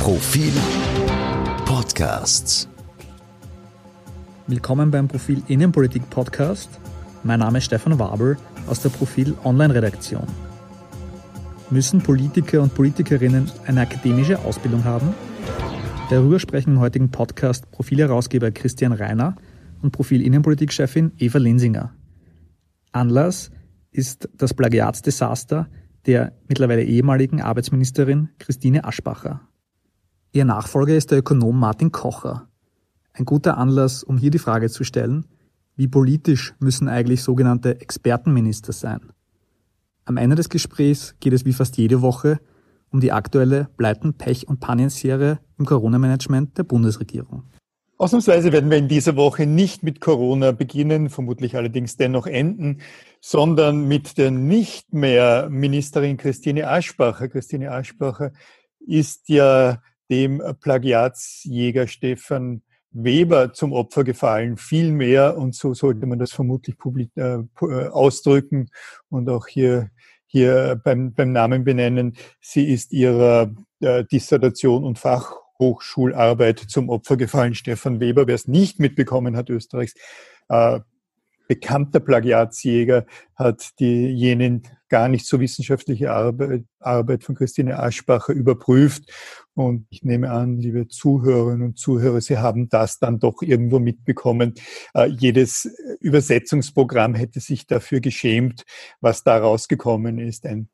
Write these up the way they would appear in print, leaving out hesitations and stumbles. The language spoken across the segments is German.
Profil Podcasts. Willkommen beim Profil Innenpolitik Podcast. Mein Name ist Stefan Wabel aus der Profil Online-Redaktion. Müssen Politiker und Politikerinnen eine akademische Ausbildung haben? Darüber sprechen im heutigen Podcast Profilherausgeber Christian Reiner und Profil-Innenpolitik-Chefin Eva Linsinger. Anlass ist das Plagiatsdesaster der mittlerweile ehemaligen Arbeitsministerin Christine Aschbacher. Ihr Nachfolger ist der Ökonom Martin Kocher. Ein guter Anlass, um hier die Frage zu stellen, wie politisch müssen eigentlich sogenannte Expertenminister sein? Am Ende des Gesprächs geht es wie fast jede Woche um die aktuelle Pleiten-, Pech- und Pannenserie im Corona-Management der Bundesregierung. Ausnahmsweise werden wir in dieser Woche nicht mit Corona beginnen, vermutlich allerdings dennoch enden, sondern mit der nicht mehr Ministerin Christine Aschbacher. Christine Aschbacher ist ja dem Plagiatsjäger Stefan Weber zum Opfer gefallen, viel mehr, und so sollte man das vermutlich ausdrücken und auch hier beim Namen benennen. Sie ist ihrer Dissertation und Fachhochschularbeit zum Opfer gefallen. Stefan Weber, wer es nicht mitbekommen hat, Österreichs bekannter Plagiatsjäger, hat jenen gar nicht so wissenschaftliche Arbeit von Christine Aschbacher überprüft. Und ich nehme an, liebe Zuhörerinnen und Zuhörer, Sie haben das dann doch irgendwo mitbekommen. Jedes Übersetzungsprogramm hätte sich dafür geschämt, was da rausgekommen ist. Ein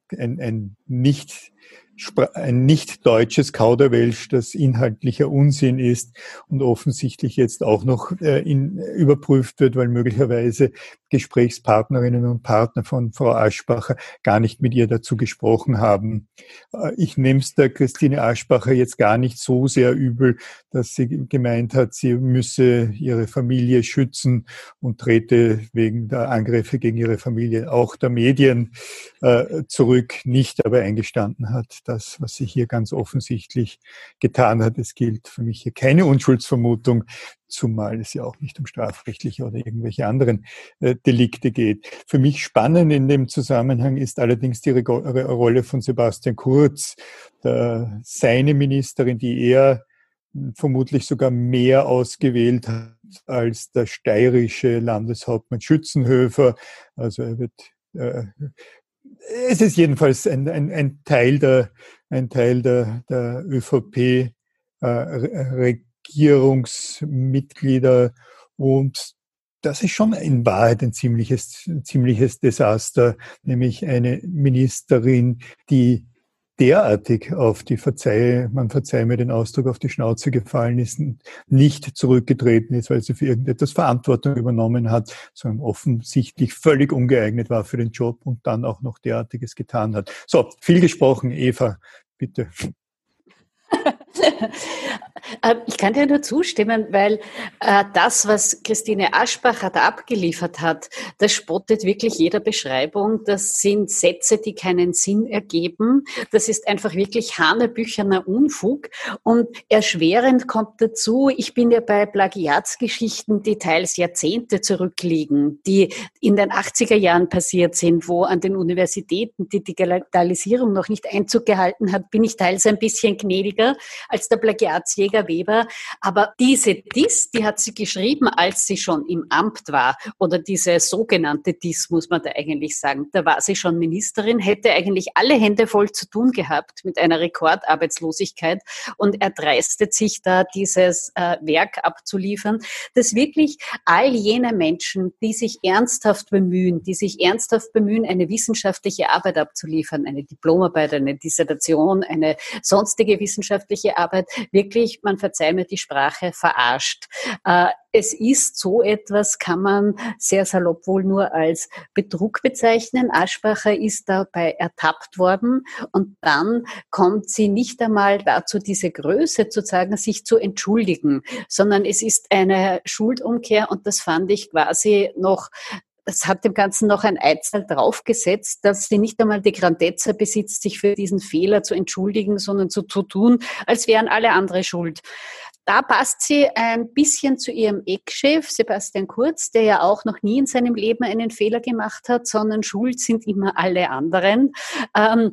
nicht deutsches Kauderwelsch, das inhaltlicher Unsinn ist und offensichtlich jetzt auch noch überprüft wird, weil möglicherweise Gesprächspartnerinnen und Partner von Frau Aschbacher gar nicht mit ihr dazu gesprochen haben. Ich nehme es der Christine Aschbacher jetzt gar nicht so sehr übel, dass sie gemeint hat, sie müsse ihre Familie schützen und trete wegen der Angriffe gegen ihre Familie auch der Medien zurück, nicht aber eingestanden hat, das, was sie hier ganz offensichtlich getan hat. Es gilt für mich hier keine Unschuldsvermutung, zumal es ja auch nicht um strafrechtliche oder irgendwelche anderen Delikte geht. Für mich spannend in dem Zusammenhang ist allerdings die Rolle von Sebastian Kurz, seine Ministerin, die er vermutlich sogar mehr ausgewählt hat als der steirische Landeshauptmann Schützenhöfer. Also er wird es ist jedenfalls ein Teil der ÖVP Regierungsmitglieder, und das ist schon in Wahrheit ein ziemliches Desaster, nämlich eine Ministerin, die derartig auf man verzeihe mir den Ausdruck, auf die Schnauze gefallen ist und nicht zurückgetreten ist, weil sie für irgendetwas Verantwortung übernommen hat, sondern offensichtlich völlig ungeeignet war für den Job und dann auch noch derartiges getan hat. So, viel gesprochen, Eva, bitte. Ich kann dir nur zustimmen, weil das, was Christine Aschbacher da abgeliefert hat, das spottet wirklich jeder Beschreibung. Das sind Sätze, die keinen Sinn ergeben. Das ist einfach wirklich hanebücherner Unfug. Und erschwerend kommt dazu, ich bin ja bei Plagiatsgeschichten, die teils Jahrzehnte zurückliegen, die in den 80er Jahren passiert sind, wo an den Universitäten die Digitalisierung noch nicht Einzug gehalten hat, bin ich teils ein bisschen gnädiger als der Plagiatsjäger Weber. Aber diese Diss, die hat sie geschrieben, als sie schon im Amt war. Oder diese sogenannte Diss, muss man da eigentlich sagen. Da war sie schon Ministerin, hätte eigentlich alle Hände voll zu tun gehabt mit einer Rekordarbeitslosigkeit und erdreistet sich da dieses Werk abzuliefern, das wirklich all jene Menschen, die sich ernsthaft bemühen, eine wissenschaftliche Arbeit abzuliefern, eine Diplomarbeit, eine Dissertation, eine sonstige wissenschaftliche Arbeit, wirklich, man verzeiht mir die Sprache, verarscht. Es ist so etwas, kann man sehr salopp wohl nur als Betrug bezeichnen. Aschbacher ist dabei ertappt worden und dann kommt sie nicht einmal dazu, diese Größe zu zeigen, sich zu entschuldigen, sondern es ist eine Schuldumkehr, und das fand ich quasi noch. Das hat dem Ganzen noch ein Eizal draufgesetzt, dass sie nicht einmal die Grandezza besitzt, sich für diesen Fehler zu entschuldigen, sondern zu tun, als wären alle andere schuld. Da passt sie ein bisschen zu ihrem Eckchef, Sebastian Kurz, der ja auch noch nie in seinem Leben einen Fehler gemacht hat, sondern schuld sind immer alle anderen.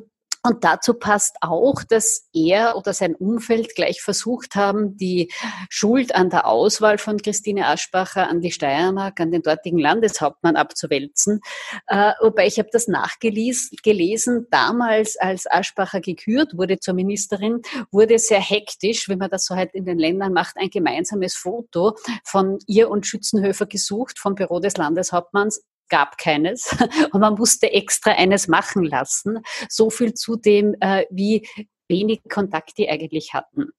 Und dazu passt auch, dass er oder sein Umfeld gleich versucht haben, die Schuld an der Auswahl von Christine Aschbacher an die Steiermark, an den dortigen Landeshauptmann abzuwälzen. Wobei ich habe das nachgelesen, damals als Aschbacher gekürt wurde zur Ministerin, wurde sehr hektisch, wie man das so halt in den Ländern macht, ein gemeinsames Foto von ihr und Schützenhöfer gesucht vom Büro des Landeshauptmanns. Gab keines und man musste extra eines machen lassen. So viel zu dem, wie wenig Kontakt die eigentlich hatten.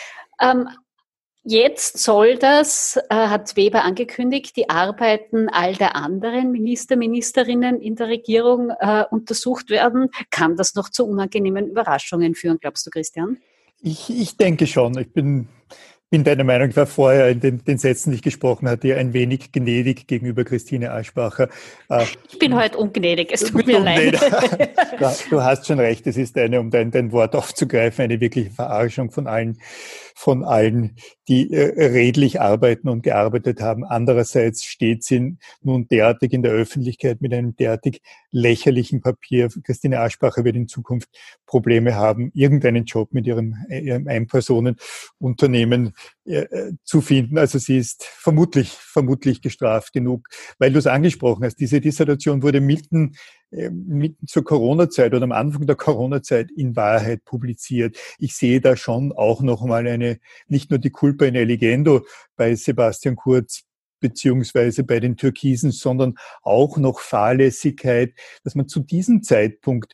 Jetzt soll das, hat Weber angekündigt, die Arbeiten all der anderen Ministerinnen in der Regierung untersucht werden. Kann das noch zu unangenehmen Überraschungen führen, glaubst du, Christian? Ich denke schon. Ich bin deiner Meinung, ich war vorher in den Sätzen, die ich gesprochen hatte, ein wenig gnädig gegenüber Christine Aschbacher. Ich bin heute ungnädig, es tut mir leid. Du hast schon recht, es ist um dein Wort aufzugreifen, eine wirkliche Verarschung von allen, die redlich arbeiten und gearbeitet haben. Andererseits steht sie nun derartig in der Öffentlichkeit mit einem derartig lächerlichen Papier. Christine Aschbacher wird in Zukunft Probleme haben, irgendeinen Job mit ihrem Ein-Personen-Unternehmen zu finden. Also sie ist vermutlich gestraft genug, weil du es angesprochen hast. Diese Dissertation wurde mitten zur Corona-Zeit oder am Anfang der Corona-Zeit in Wahrheit publiziert. Ich sehe da schon auch noch mal nicht nur die Culpa in eligendo bei Sebastian Kurz beziehungsweise bei den Türkisen, sondern auch noch Fahrlässigkeit, dass man zu diesem Zeitpunkt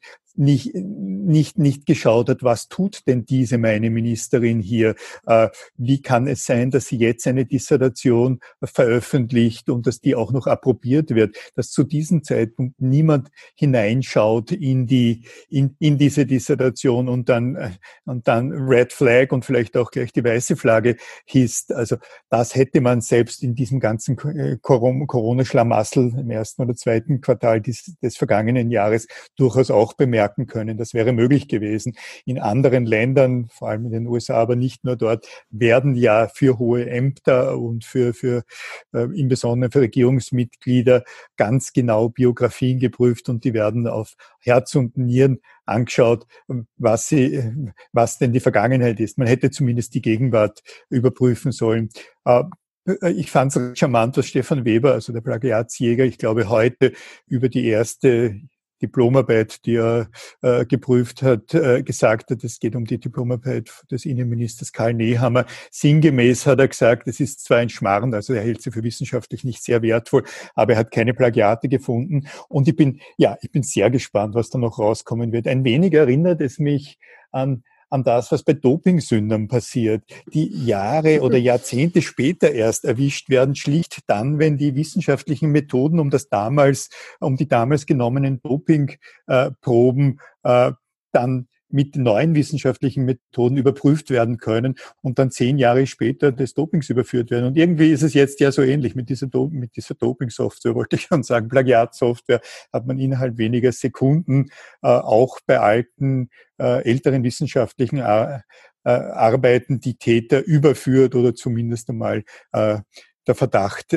nicht geschaut hat, was tut denn diese meine Ministerin hier? Wie kann es sein, dass sie jetzt eine Dissertation veröffentlicht und dass die auch noch approbiert wird? Dass zu diesem Zeitpunkt niemand hineinschaut in diese Dissertation und dann Red Flag und vielleicht auch gleich die weiße Flagge hisst. Also das hätte man selbst in diesem ganzen Corona-Schlamassel im ersten oder zweiten Quartal des vergangenen Jahres durchaus auch bemerken können. Das wäre möglich gewesen. In anderen Ländern, vor allem in den USA, aber nicht nur dort, werden ja für hohe Ämter und für im Besonderen für Regierungsmitglieder ganz genau Biografien geprüft und die werden auf Herz und Nieren angeschaut, was denn die Vergangenheit ist. Man hätte zumindest die Gegenwart überprüfen sollen. Ich fand es charmant, was Stefan Weber, also der Plagiatsjäger, ich glaube heute über die erste Diplomarbeit, die er geprüft hat, gesagt hat, es geht um die Diplomarbeit des Innenministers Karl Nehammer. Sinngemäß hat er gesagt, es ist zwar ein Schmarrn, also er hält sie für wissenschaftlich nicht sehr wertvoll, aber er hat keine Plagiate gefunden. Und ich bin sehr gespannt, was da noch rauskommen wird. Ein wenig erinnert es mich an das, was bei Dopingsündern passiert, die Jahre oder Jahrzehnte später erst erwischt werden, schlicht dann, wenn die wissenschaftlichen Methoden, um die damals genommenen Dopingproben dann mit neuen wissenschaftlichen Methoden überprüft werden können und dann 10 Jahre später des Dopings überführt werden. Und irgendwie ist es jetzt ja so ähnlich mit dieser Doping-Software, wollte ich schon sagen, Plagiatsoftware, hat man innerhalb weniger Sekunden auch bei alten, älteren wissenschaftlichen Arbeiten die Täter überführt oder zumindest einmal der Verdacht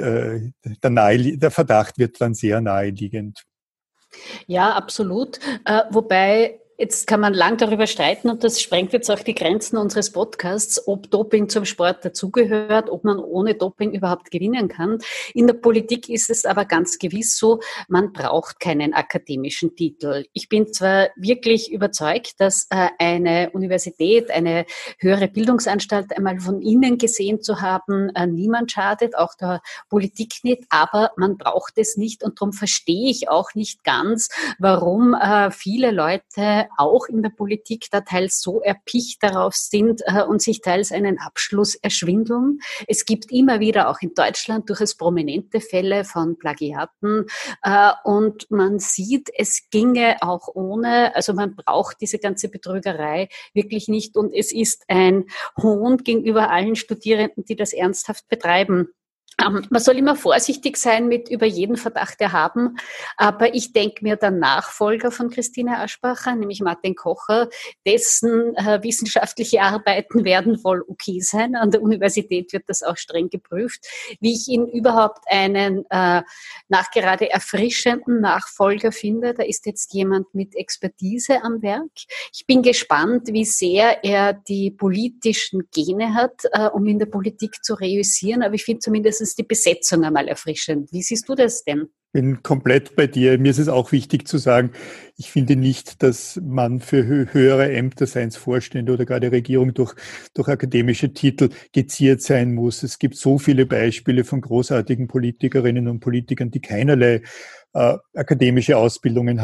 wird dann sehr naheliegend. Ja, absolut. Wobei, jetzt kann man lang darüber streiten und das sprengt jetzt auch die Grenzen unseres Podcasts, ob Doping zum Sport dazugehört, ob man ohne Doping überhaupt gewinnen kann. In der Politik ist es aber ganz gewiss so, man braucht keinen akademischen Titel. Ich bin zwar wirklich überzeugt, dass eine Universität, eine höhere Bildungsanstalt einmal von innen gesehen zu haben, niemand schadet, auch der Politik nicht, aber man braucht es nicht und darum verstehe ich auch nicht ganz, warum viele Leute auch in der Politik da teils so erpicht darauf sind und sich teils einen Abschluss erschwindeln. Es gibt immer wieder auch in Deutschland durchaus prominente Fälle von Plagiaten und man sieht, es ginge auch ohne, also man braucht diese ganze Betrügerei wirklich nicht und es ist ein Hohn gegenüber allen Studierenden, die das ernsthaft betreiben. Man soll immer vorsichtig sein mit über jeden Verdacht erhaben, aber ich denke mir, der Nachfolger von Christine Aschbacher, nämlich Martin Kocher, dessen wissenschaftliche Arbeiten werden wohl okay sein. An der Universität wird das auch streng geprüft. Wie ich ihn überhaupt einen nachgerade erfrischenden Nachfolger finde, da ist jetzt jemand mit Expertise am Werk. Ich bin gespannt, wie sehr er die politischen Gene hat, um in der Politik zu reüssieren, aber ich finde zumindest die Besetzung einmal erfrischend. Wie siehst du das denn? Ich bin komplett bei dir. Mir ist es auch wichtig zu sagen, ich finde nicht, dass man für höhere Ämter, seien es Vorstände oder gerade Regierung, durch akademische Titel geziert sein muss. Es gibt so viele Beispiele von großartigen Politikerinnen und Politikern, die keinerlei akademische Ausbildungen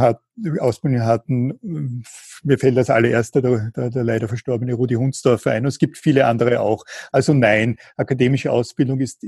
hatten. Mir fällt als allererster der leider verstorbene Rudi Hundsdorfer ein. Und es gibt viele andere auch. Also nein, akademische Ausbildung ist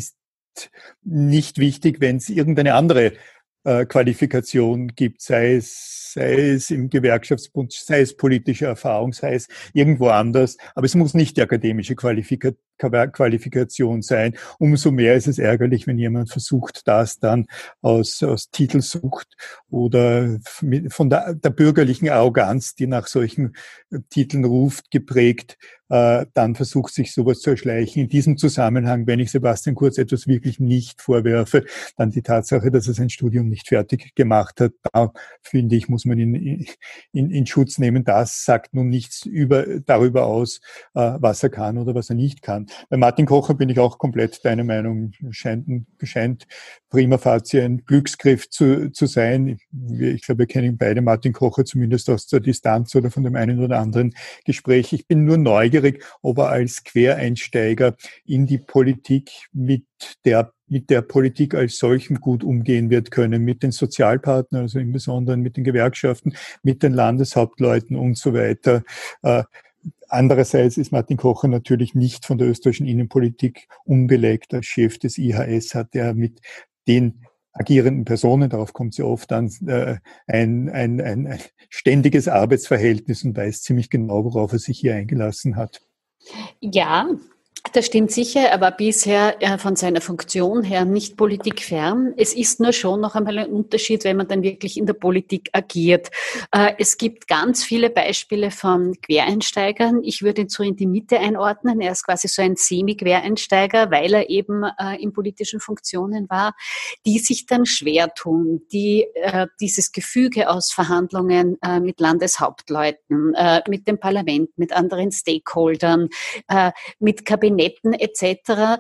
nicht wichtig, wenn es irgendeine andere Qualifikation gibt, sei es im Gewerkschaftsbund, sei es politische Erfahrung, sei es irgendwo anders. Aber es muss nicht die akademische Qualifikation sein. Umso mehr ist es ärgerlich, wenn jemand versucht, das dann aus Titelsucht oder von der bürgerlichen Arroganz, die nach solchen Titeln ruft, geprägt, dann versucht, sich sowas zu erschleichen. In diesem Zusammenhang, wenn ich Sebastian Kurz etwas wirklich nicht vorwerfe, dann die Tatsache, dass er sein Studium nicht fertig gemacht hat, da finde ich, muss man ihn in Schutz nehmen. Das sagt nun nichts darüber aus, was er kann oder was er nicht kann. Bei Martin Kocher bin ich auch komplett deiner Meinung. Scheint prima facie ein Glücksgriff zu sein. Ich glaube, wir kennen beide Martin Kocher zumindest aus der Distanz oder von dem einen oder anderen Gespräch. Ich bin nur neugierig, ob er als Quereinsteiger in die Politik mit der Politik als solchem gut umgehen wird können, mit den Sozialpartnern, also im Besonderen mit den Gewerkschaften, mit den Landeshauptleuten und so weiter. Andererseits ist Martin Kocher natürlich nicht von der österreichischen Innenpolitik unbelegt. Als Chef des IHS hat er mit den agierenden Personen, darauf kommt sie oft an, ein ständiges Arbeitsverhältnis und weiß ziemlich genau, worauf er sich hier eingelassen hat. Ja, das stimmt sicher, aber bisher von seiner Funktion her nicht politikfern. Es ist nur schon noch einmal ein Unterschied, wenn man dann wirklich in der Politik agiert. Es gibt ganz viele Beispiele von Quereinsteigern. Ich würde ihn so in die Mitte einordnen. Er ist quasi so ein Semi-Quereinsteiger, weil er eben in politischen Funktionen war, die sich dann schwer tun, die dieses Gefüge aus Verhandlungen mit Landeshauptleuten, mit dem Parlament, mit anderen Stakeholdern, mit Kabinetten etc.,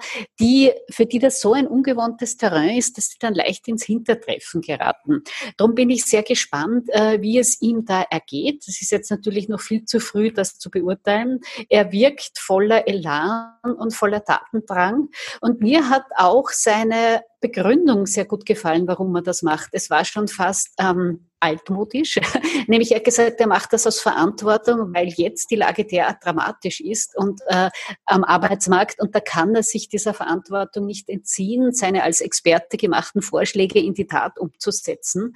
für die das so ein ungewohntes Terrain ist, dass sie dann leicht ins Hintertreffen geraten. Darum bin ich sehr gespannt, wie es ihm da ergeht. Es ist jetzt natürlich noch viel zu früh, das zu beurteilen. Er wirkt voller Elan und voller Tatendrang. Und mir hat auch seine Begründung sehr gut gefallen, warum er das macht. Es war schon fast altmodisch. Nämlich er hat gesagt, er macht das aus Verantwortung, weil jetzt die Lage derart dramatisch ist und am Arbeitsmarkt und da kann er sich dieser Verantwortung nicht entziehen, seine als Experte gemachten Vorschläge in die Tat umzusetzen.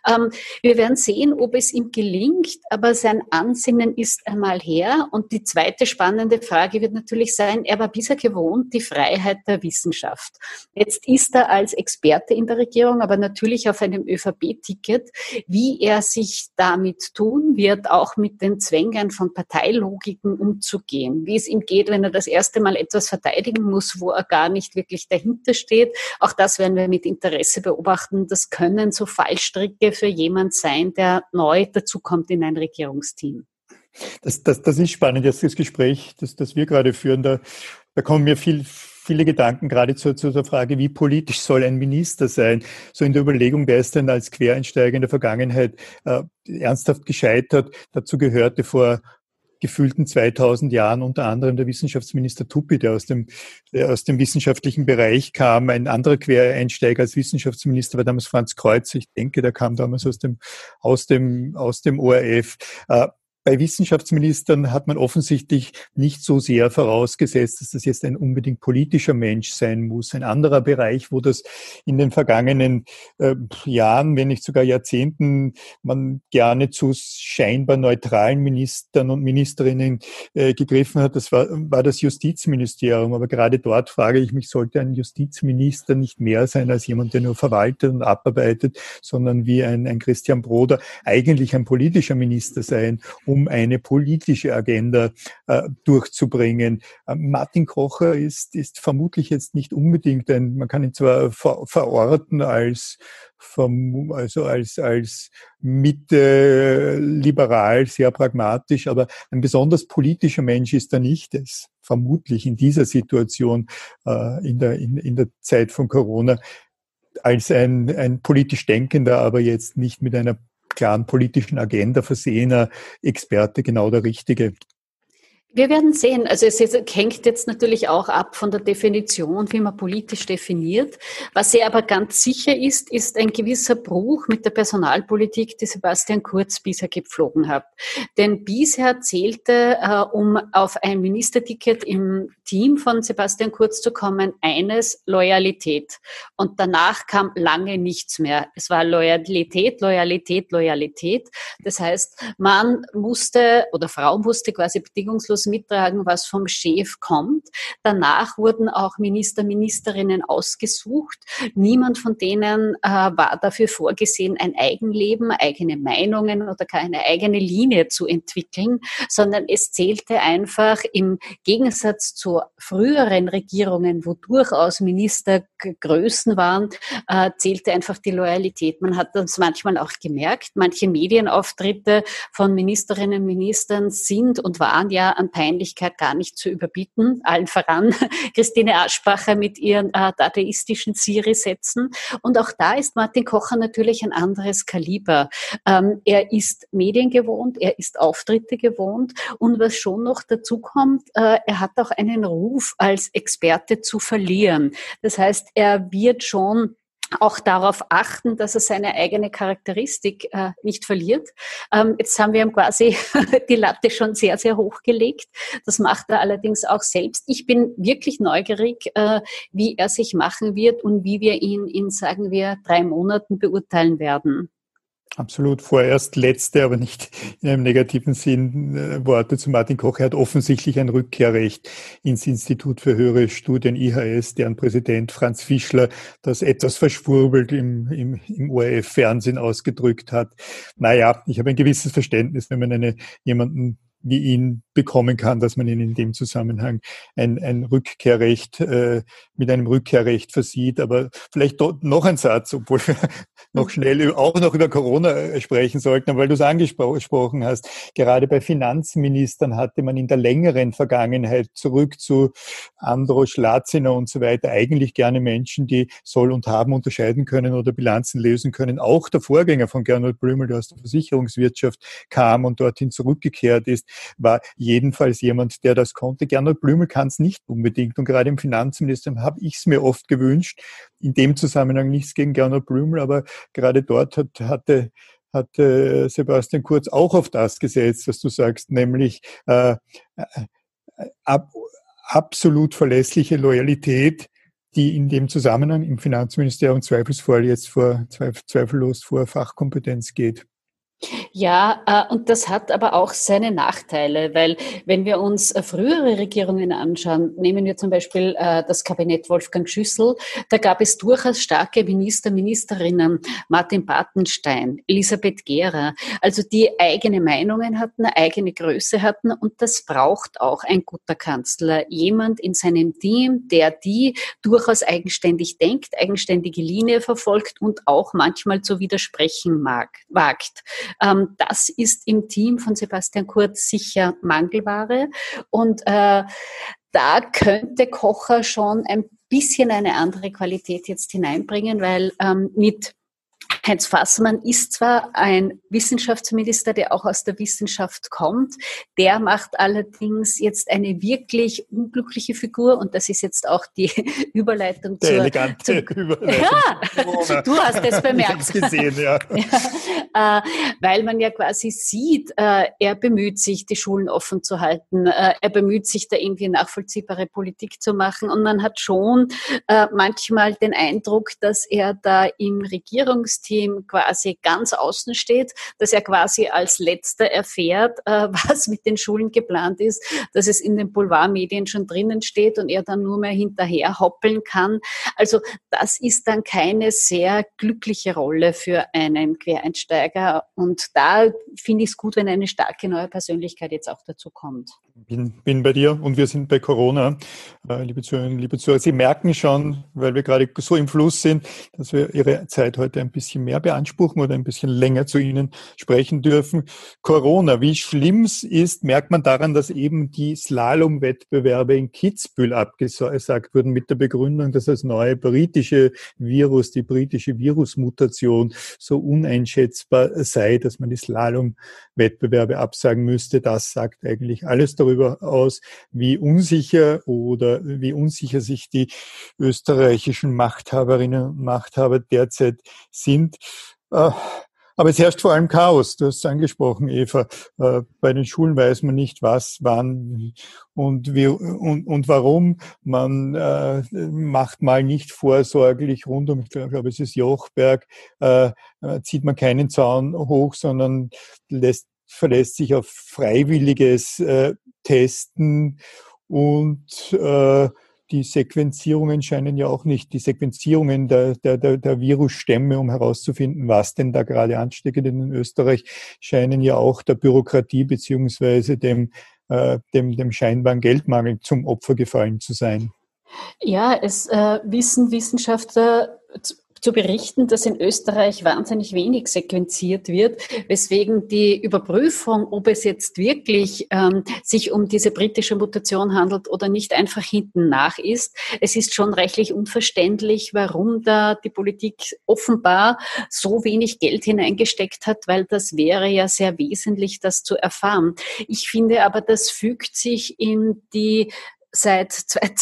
Wir werden sehen, ob es ihm gelingt, aber sein Ansinnen ist einmal her. Und die zweite spannende Frage wird natürlich sein, er war bisher gewohnt, die Freiheit der Wissenschaft. Jetzt ist er als Experte in der Regierung, aber natürlich auf einem ÖVP-Ticket. Wie er sich damit tun wird, auch mit den Zwängen von Parteilogiken umzugehen. Wie es ihm geht, wenn er das erste Mal etwas verteidigen muss, wo er gar nicht wirklich dahinter steht. Auch das werden wir mit Interesse beobachten. Das können so Fallstricke für jemand sein, der neu dazukommt in ein Regierungsteam. Das ist spannend, das Gespräch, das wir gerade führen. Da kommen mir viele Gedanken gerade zu der Frage, wie politisch soll ein Minister sein? So in der Überlegung, wer ist denn als Quereinsteiger in der Vergangenheit ernsthaft gescheitert? Dazu gehörte vor gefühlten 2000 Jahren unter anderem der Wissenschaftsminister Tupy, der aus dem wissenschaftlichen Bereich kam. Ein anderer Quereinsteiger als Wissenschaftsminister war damals Franz Kreuz. Ich denke, der kam damals aus dem ORF. bei Wissenschaftsministern hat man offensichtlich nicht so sehr vorausgesetzt, dass das jetzt ein unbedingt politischer Mensch sein muss. Ein anderer Bereich, wo das in den vergangenen Jahren, wenn nicht sogar Jahrzehnten, man gerne zu scheinbar neutralen Ministern und Ministerinnen gegriffen hat, das war das Justizministerium. Aber gerade dort frage ich mich, sollte ein Justizminister nicht mehr sein als jemand, der nur verwaltet und abarbeitet, sondern wie ein Christian Broder eigentlich ein politischer Minister sein, um eine politische Agenda durchzubringen. Martin Kocher ist vermutlich jetzt nicht unbedingt man kann ihn zwar verorten als Mitte liberal, sehr pragmatisch, aber ein besonders politischer Mensch ist er nicht. Es vermutlich in dieser Situation in der Zeit von Corona als ein politisch denkender, aber jetzt nicht mit einer klaren politischen Agenda versehener Experte genau der Richtige. Wir werden sehen. Also es hängt jetzt natürlich auch ab von der Definition, wie man politisch definiert. Was ja aber ganz sicher ist, ist ein gewisser Bruch mit der Personalpolitik, die Sebastian Kurz bisher gepflogen hat. Denn bisher zählte, um auf ein Ministerticket im Team von Sebastian Kurz zu kommen, eines: Loyalität. Und danach kam lange nichts mehr. Es war Loyalität, Loyalität, Loyalität. Das heißt, man musste oder Frau musste quasi bedingungslos mittragen, was vom Chef kommt. Danach wurden auch Minister, Ministerinnen ausgesucht. Niemand von denen war dafür vorgesehen, ein Eigenleben, eigene Meinungen oder gar eine eigene Linie zu entwickeln, sondern es zählte einfach im Gegensatz zu früheren Regierungen, wo durchaus Minister Größen waren, zählte einfach die Loyalität. Man hat das manchmal auch gemerkt. Manche Medienauftritte von Ministerinnen und Ministern sind und waren ja an Peinlichkeit gar nicht zu überbieten. Allen voran Christine Aschbacher mit ihren dadaistischen Siri-Sätzen. Und auch da ist Martin Kocher natürlich ein anderes Kaliber. Er ist mediengewohnt, er ist Auftritte gewohnt. Und was schon noch dazu kommt, er hat auch einen Ruf als Experte zu verlieren. Das heißt, er wird schon auch darauf achten, dass er seine eigene Charakteristik nicht verliert. Jetzt haben wir ihm quasi die Latte schon sehr, sehr hoch gelegt. Das macht er allerdings auch selbst. Ich bin wirklich neugierig, wie er sich machen wird und wie wir ihn in, sagen wir, 3 Monaten beurteilen werden. Absolut. Vorerst letzte, aber nicht in einem negativen Sinn, Worte zu Martin Kocher. Er hat offensichtlich ein Rückkehrrecht ins Institut für höhere Studien IHS, deren Präsident Franz Fischler das etwas verschwurbelt im ORF-Fernsehen ausgedrückt hat. Naja, ich habe ein gewisses Verständnis, wenn man jemanden wie ihn bekommen kann, dass man ihn in dem Zusammenhang ein Rückkehrrecht mit einem Rückkehrrecht versieht. Aber vielleicht noch ein Satz, obwohl wir noch schnell auch noch über Corona sprechen sollten, weil du es angesprochen hast. Gerade bei Finanzministern hatte man in der längeren Vergangenheit zurück zu Andro Schlaziner und so weiter eigentlich gerne Menschen, die soll und haben unterscheiden können oder Bilanzen lösen können. Auch der Vorgänger von Gernot Blümel, der aus der Versicherungswirtschaft kam und dorthin zurückgekehrt ist, war jedenfalls jemand, der das konnte. Gernot Blümel kann es nicht unbedingt. Und gerade im Finanzministerium habe ich es mir oft gewünscht. In dem Zusammenhang nichts gegen Gernot Blümel, aber gerade dort hatte Sebastian Kurz auch auf das gesetzt, was du sagst, nämlich absolut verlässliche Loyalität, die in dem Zusammenhang im Finanzministerium zweifellos vor Fachkompetenz geht. Ja, und das hat aber auch seine Nachteile, weil wenn wir uns frühere Regierungen anschauen, nehmen wir zum Beispiel das Kabinett Wolfgang Schüssel, da gab es durchaus starke Minister, Ministerinnen, Martin Bartenstein, Elisabeth Gera, also die eigene Meinungen hatten, eigene Größe hatten, und das braucht auch ein guter Kanzler. Jemand in seinem Team, der die durchaus eigenständig denkt, eigenständige Linie verfolgt und auch manchmal zu widersprechen wagt. Das ist im Team von Sebastian Kurz sicher Mangelware. Und da könnte Kocher schon ein bisschen eine andere Qualität jetzt hineinbringen, weil mit Heinz Fassmann ist zwar ein Wissenschaftsminister, der auch aus der Wissenschaft kommt, der macht allerdings jetzt eine wirklich unglückliche Figur und das ist jetzt auch die Überleitung zur elegante Überleitung. Ja, du hast es bemerkt. Ich hab's gesehen, ja. Weil man ja quasi sieht, er bemüht sich, die Schulen offen zu halten, er bemüht sich, da irgendwie nachvollziehbare Politik zu machen und man hat schon manchmal den Eindruck, dass er da im Regierungsteam quasi ganz außen steht, dass er quasi als Letzter erfährt, was mit den Schulen geplant ist, dass es in den Boulevardmedien schon drinnen steht und er dann nur mehr hinterher hoppeln kann. Also das ist dann keine sehr glückliche Rolle für einen Quereinsteiger und da finde ich es gut, wenn eine starke neue Persönlichkeit jetzt auch dazu kommt. Bin bei dir und wir sind bei Corona. Liebe Zuhörerinnen, liebe Zuhörer, Sie merken schon, weil wir gerade so im Fluss sind, dass wir Ihre Zeit heute ein bisschen mehr beanspruchen oder ein bisschen länger zu Ihnen sprechen dürfen. Corona, wie schlimm es ist, merkt man daran, dass eben die Slalom-Wettbewerbe in Kitzbühel abgesagt wurden mit der Begründung, dass das neue britische Virus, die britische Virusmutation so uneinschätzbar sei, dass man die Slalom-Wettbewerbe absagen müsste. Das sagt eigentlich alles darüber aus, wie unsicher sich die österreichischen Machthaberinnen und Machthaber derzeit sind. Aber es herrscht vor allem Chaos. Du hast es angesprochen, Eva. Bei den Schulen weiß man nicht, was, wann und wie und warum. Man macht mal nicht vorsorglich rund um, ich glaube, es ist Jochberg, zieht man keinen Zaun hoch, sondern verlässt sich auf freiwilliges Testen und die Sequenzierungen scheinen ja auch nicht, die Sequenzierungen der Virusstämme, um herauszufinden, was denn da gerade ansteckt in Österreich, scheinen ja auch der Bürokratie beziehungsweise dem scheinbaren Geldmangel zum Opfer gefallen zu sein. Ja, es wissen Wissenschaftler zu berichten, dass in Österreich wahnsinnig wenig sequenziert wird, weswegen die Überprüfung, ob es jetzt wirklich sich um diese britische Mutation handelt oder nicht, einfach hinten nach ist. Es ist schon rechtlich unverständlich, warum da die Politik offenbar so wenig Geld hineingesteckt hat, weil das wäre ja sehr wesentlich, das zu erfahren. Ich finde aber, das fügt sich in die seit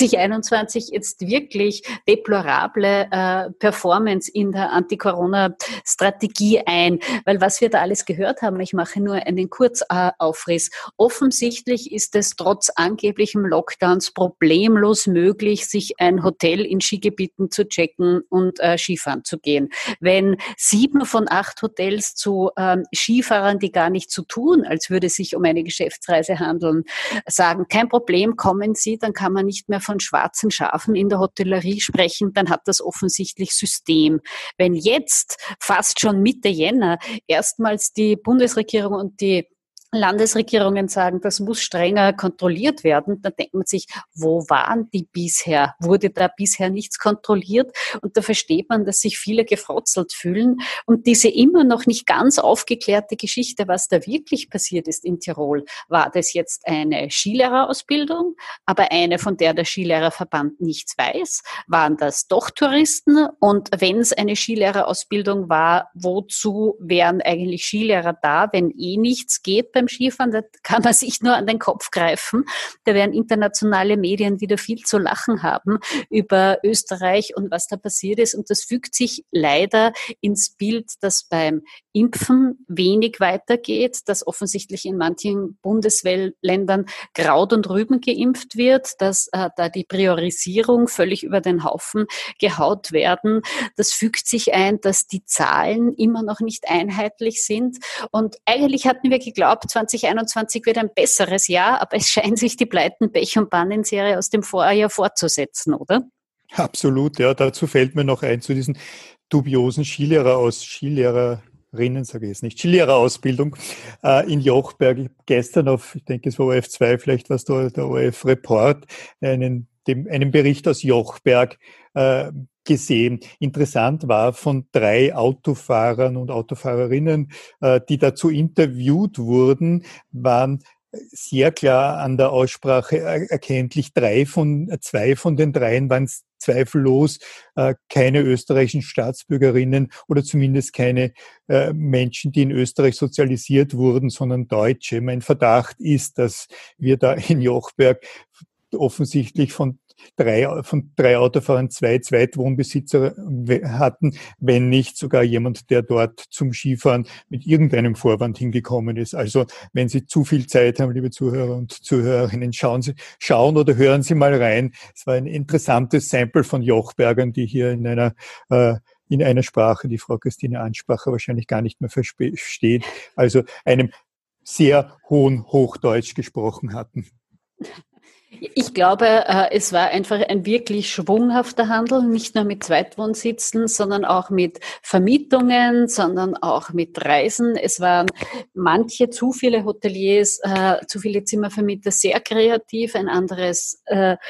2021 jetzt wirklich deplorable Performance in der Anti-Corona-Strategie ein. Weil was wir da alles gehört haben, ich mache nur einen Kurzaufriss. Offensichtlich ist es trotz angeblichem Lockdowns problemlos möglich, sich ein Hotel in Skigebieten zu checken und Skifahren zu gehen. Wenn 7 von 8 Hotels zu Skifahrern, die gar nicht so tun, als würde es sich um eine Geschäftsreise handeln, sagen, kein Problem, kommen Sie, dann kann man nicht mehr von schwarzen Schafen in der Hotellerie sprechen, dann hat das offensichtlich System. Wenn jetzt, fast schon Mitte Jänner, erstmals die Bundesregierung und die Landesregierungen sagen, das muss strenger kontrolliert werden, dann denkt man sich, wo waren die bisher? Wurde da bisher nichts kontrolliert? Und da versteht man, dass sich viele gefrotzelt fühlen. Und diese immer noch nicht ganz aufgeklärte Geschichte, was da wirklich passiert ist in Tirol, war das jetzt eine Skilehrerausbildung, aber eine, von der der Skilehrerverband nichts weiß? Waren das doch Touristen? Und wenn es eine Skilehrerausbildung war, wozu wären eigentlich Skilehrer da, wenn nichts geht beim Skifahren? Da kann man sich nur an den Kopf greifen. Da werden internationale Medien wieder viel zu lachen haben über Österreich und was da passiert ist. Und das fügt sich leider ins Bild, dass beim Impfen wenig weitergeht, dass offensichtlich in manchen Bundesländern Kraut und Rüben geimpft wird, dass da die Priorisierung völlig über den Haufen gehaut werden. Das fügt sich ein, dass die Zahlen immer noch nicht einheitlich sind. Und eigentlich hatten wir geglaubt, 2021 wird ein besseres Jahr, aber es scheint sich die Pleiten, Pech- und Pannenserie aus dem Vorjahr fortzusetzen, oder? Absolut, ja. Dazu fällt mir noch ein, zu diesen dubiosen Skilehrerinnen, sage ich jetzt nicht, Skilehrerausbildung in Jochberg. Gestern ich denke, es war ORF2, vielleicht war es der ORF-Report, einen Bericht aus Jochberg gesehen. Interessant war, von 3 Autofahrern und Autofahrerinnen, die dazu interviewt wurden, waren sehr klar an der Aussprache erkenntlich. 2 von den 3 waren zweifellos keine österreichischen Staatsbürgerinnen oder zumindest keine Menschen, die in Österreich sozialisiert wurden, sondern Deutsche. Mein Verdacht ist, dass wir da in Jochberg offensichtlich von drei Autofahrern 2 Zweitwohnbesitzer hatten, wenn nicht sogar jemand, der dort zum Skifahren mit irgendeinem Vorwand hingekommen ist. Also wenn Sie zu viel Zeit haben, liebe Zuhörer und Zuhörerinnen, schauen oder hören Sie mal rein. Es war ein interessantes Sample von Jochbergern, die hier in einer Sprache, die Frau Christine Anspacher wahrscheinlich gar nicht mehr versteht, also einem sehr hohen Hochdeutsch gesprochen hatten. Ich glaube, es war einfach ein wirklich schwunghafter Handel, nicht nur mit Zweitwohnsitzen, sondern auch mit Vermietungen, sondern auch mit Reisen. Es waren manche, zu viele Hoteliers, zu viele Zimmervermieter sehr kreativ, ein anderes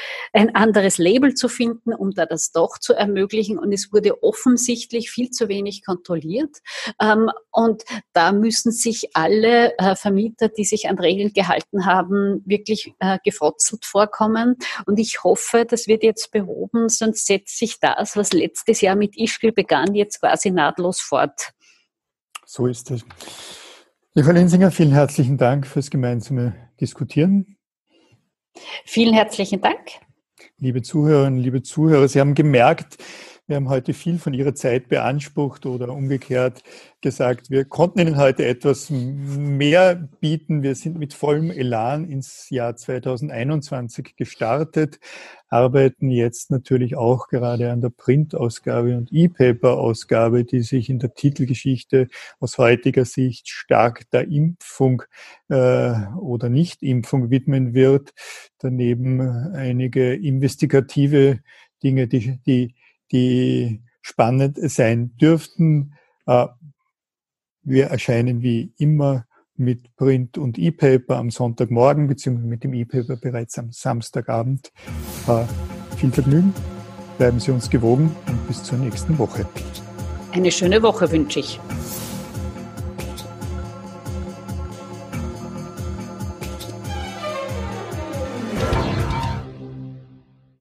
Label zu finden, um da das doch zu ermöglichen. Und es wurde offensichtlich viel zu wenig kontrolliert. Und da müssen sich alle Vermieter, die sich an Regeln gehalten haben, wirklich gefrotzelt vorkommen. Und ich hoffe, das wird jetzt behoben, sonst setzt sich das, was letztes Jahr mit Ischgl begann, jetzt quasi nahtlos fort. So ist es. Frau Lensinger, vielen herzlichen Dank fürs gemeinsame Diskutieren. Vielen herzlichen Dank. Liebe Zuhörerinnen, liebe Zuhörer, Sie haben gemerkt, wir haben heute viel von Ihrer Zeit beansprucht oder umgekehrt gesagt, wir konnten Ihnen heute etwas mehr bieten. Wir sind mit vollem Elan ins Jahr 2021 gestartet, arbeiten jetzt natürlich auch gerade an der Printausgabe und E-Paper-Ausgabe, die sich in der Titelgeschichte aus heutiger Sicht stark der Impfung oder Nicht-Impfung widmen wird. Daneben einige investigative Dinge, die spannend sein dürften. Wir erscheinen wie immer mit Print und E-Paper am Sonntagmorgen, beziehungsweise mit dem E-Paper bereits am Samstagabend. Viel Vergnügen, bleiben Sie uns gewogen und bis zur nächsten Woche. Eine schöne Woche wünsche ich.